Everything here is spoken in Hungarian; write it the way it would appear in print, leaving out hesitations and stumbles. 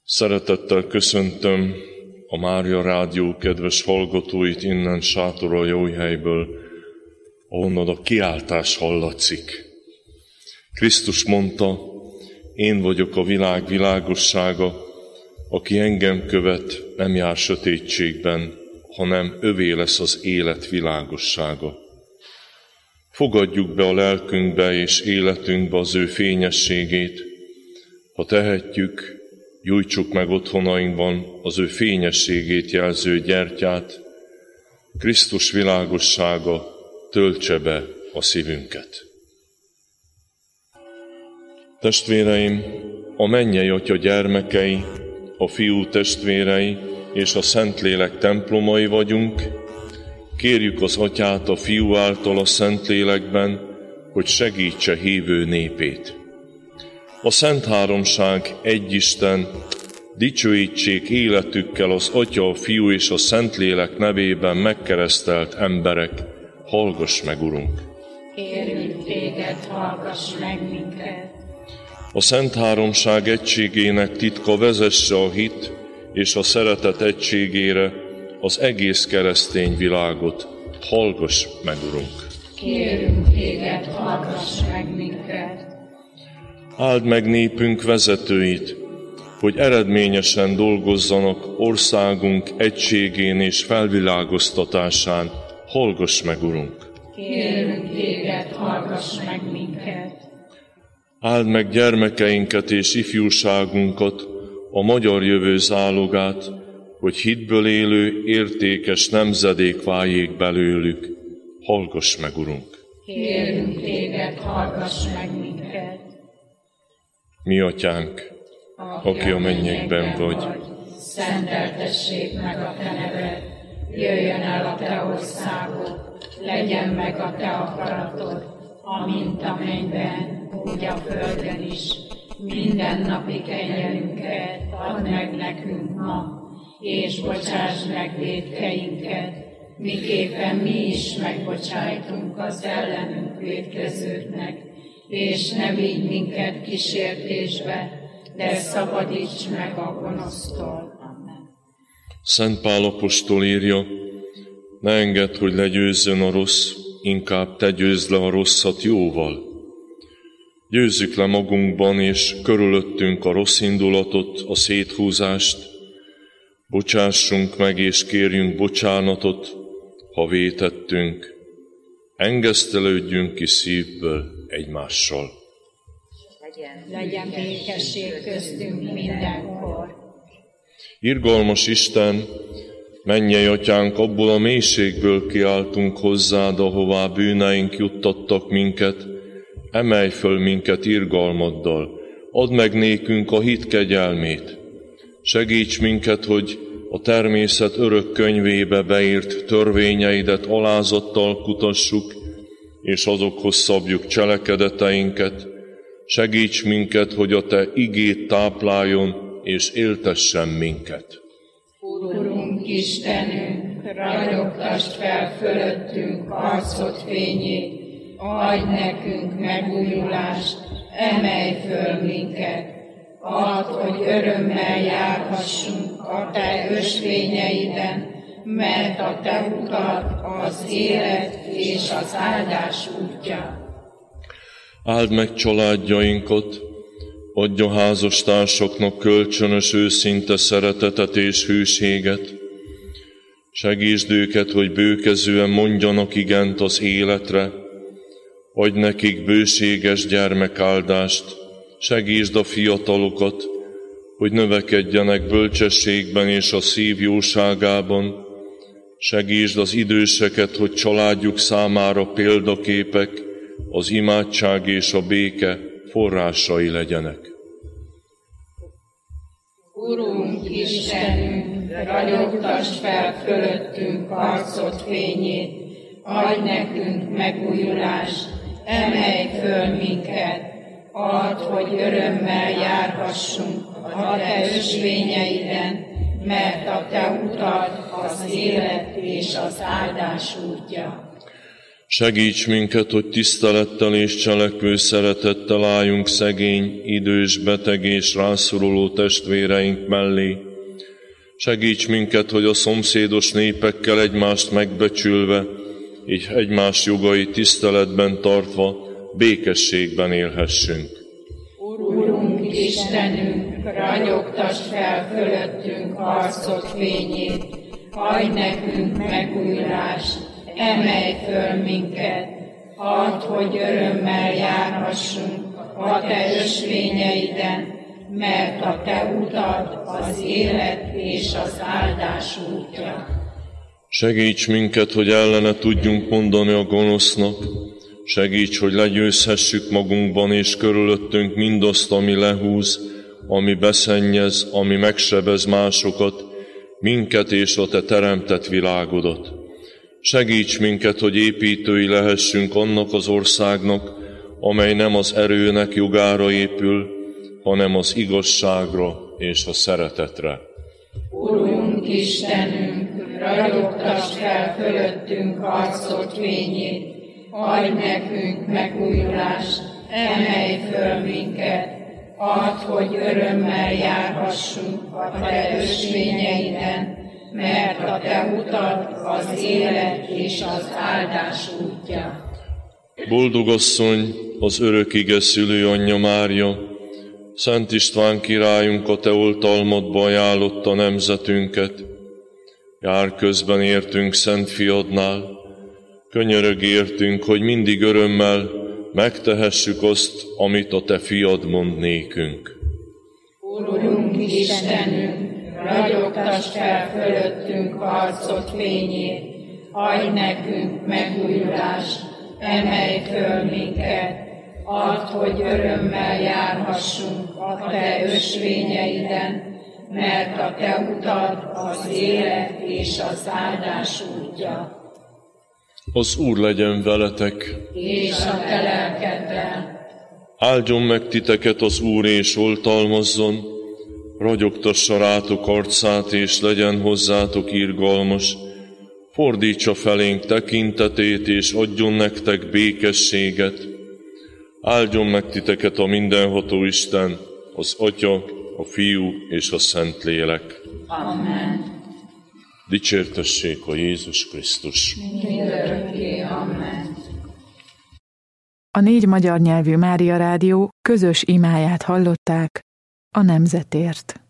Szeretettel köszöntöm a Mária Rádió kedves hallgatóit innen Sátoraljaújhelyből, ahonnan a kiáltás hallatszik. Krisztus mondta, én vagyok a világ világossága, aki engem követ, nem jár sötétségben, hanem övé lesz az élet világossága. Fogadjuk be a lelkünkbe és életünkbe az ő fényességét, ha tehetjük, gyújtsuk meg otthonainkban az ő fényességét jelző gyertyát, Krisztus világossága töltse be a szívünket. Testvéreim, a mennyei Atya gyermekei, a Fiú testvérei és a Szentlélek templomai vagyunk, kérjük az Atyát a Fiú által a Szentlélekben, hogy segítse hívő népét. A Szent Háromság egy Isten, dicsőítsék életükkel az Atya, a Fiú és a Szentlélek nevében megkeresztelt emberek. Hallgass meg, Urunk! Kérjük téged, hallgass meg minket! A Szent Háromság egységének titka vezesse a hit és a szeretet egységére az egész keresztény világot. Hallgass meg, Urunk! Kérjük téged, hallgass meg minket! Áld meg népünk vezetőit, hogy eredményesen dolgozzanak országunk egységén és felvilágoztatásán. Hallgass meg, Urunk! Kérjük téged, hallgass meg minket! Áld meg gyermekeinket és ifjúságunkat, a magyar jövő zálogát, hogy hitből élő, értékes nemzedék váljék belőlük. Hallgass meg, Urunk! Kérjük téged, hallgass meg minket! Mi Atyánk, aki a mennyekben vagy, szenteltessék meg a te neved, jöjjön el a te országod, legyen meg a te akaratod, amint a mennyben, úgy a földön is. Mindennapi kenyerünket add meg nekünk ma, és bocsáss meg vétkeinket, miképpen mi is megbocsájtunk az ellenünk vétkezőknek, és ne vigy minket kísértésbe, de szabadíts meg a gonosztól. Amen. Szent Pál apostol írja, ne engedd, hogy legyőzzön a rossz, inkább te győzd le a rosszat jóval. Győzzük le magunkban és körülöttünk a rossz indulatot, a széthúzást, bocsássunk meg és kérjünk bocsánatot, ha vétettünk, engesztelődjünk ki szívből egymással. Legyen békesség köztünk mindenkor. Irgalmas Isten, mennyei Atyánk, abból a mélységből kiáltunk hozzád, ahová bűneink juttattak minket, emelj föl minket irgalmaddal, add meg nékünk a hit kegyelmét. Segíts minket, hogy a természet örök könyvébe beírt törvényeidet alázattal kutassuk, és azokhoz szabjuk cselekedeteinket. Segíts minket, hogy a te igét tápláljon és éltessen minket. Urunk Istenünk, ragyogtasd fel fölöttünk arcod fényét, adj nekünk megújulást, emelj föl minket, add, hogy örömmel járhassunk a te ösvényeiden, mert a te utad az élet és az áldás útja. Áld meg családjainkat, adj a házastársaknak kölcsönös őszinte szeretetet és hűséget. Segítsd őket, hogy bőkezően mondjanak igent az életre, adj nekik bőséges gyermekáldást, segítsd a fiatalokat, hogy növekedjenek bölcsességben és a szív jóságában, segítsd az időseket, hogy családjuk számára példaképek, az imádság és a béke forrásai legyenek. Urunk Istenünk, ragyogtasd fel fölöttünk arcod fényét, adj nekünk megújulást, emelj föl minket, add, hogy örömmel járhassunk a te ösvényeiden, mert a te utad az élet és az áldás útja. Segíts minket, hogy tisztelettel és cselekvő szeretettel álljunk szegény, idős, beteg és rászoruló testvéreink mellé. Segíts minket, hogy a szomszédos népekkel egymást megbecsülve, és egymás jogait tiszteletben tartva, békességben élhessünk. Urunk Istenünk, ragyogtasd fel fölöttünk arcod fényét, adj nekünk megújulást, emelj föl minket, add, hogy örömmel járhassunk a te ösvényeiden, mert a te utad az élet és az áldás útja. Segíts minket, hogy ellene tudjunk mondani a gonosznak, segíts, hogy legyőzhessük magunkban és körülöttünk mindazt, ami lehúz, ami beszennyez, ami megsebez másokat, minket és a te teremtett világodat. Segíts minket, hogy építői lehessünk annak az országnak, amely nem az erőnek jogára épül, hanem az igazságra és a szeretetre. Urunk Istenünk, ragyogtasd fel fölöttünk arcod fényét, adj nekünk megújulást, emelj föl minket, add, hogy örömmel járhassunk a te ösvényeiden, mert a te utad az élet és az áldás útja. Boldog asszony, az örök ige szülőanyja Mária, Szent István királyunk a te oltalmadba ajánlotta nemzetünket. Jár közben értünk Szent Fiadnál, könyörög értünk, hogy mindig örömmel megtehessük azt, amit a te fiad mond nékünk. Urunk Istenünk, ragyogtasd fel fölöttünk arcod fényét, adj nekünk megújulást, emelj föl minket, add, hogy örömmel járhassunk a te ösvényeiden, mert a te utad az élet és az áldás útja. Az Úr legyen veletek, és a te lelkeddel. Áldjon meg titeket az Úr, és oltalmazzon, ragyogtassa rátok arcát, és legyen hozzátok irgalmas, fordítsa felénk tekintetét, és adjon nektek békességet. Áldjon meg titeket a mindenható Isten, az Atya, a Fiú és a Szentlélek. Amen. Dicsértessék a Jézus Krisztus. Mindörökké. Amen. A 4 magyar nyelvű Mária Rádió közös imáját hallották a nemzetért.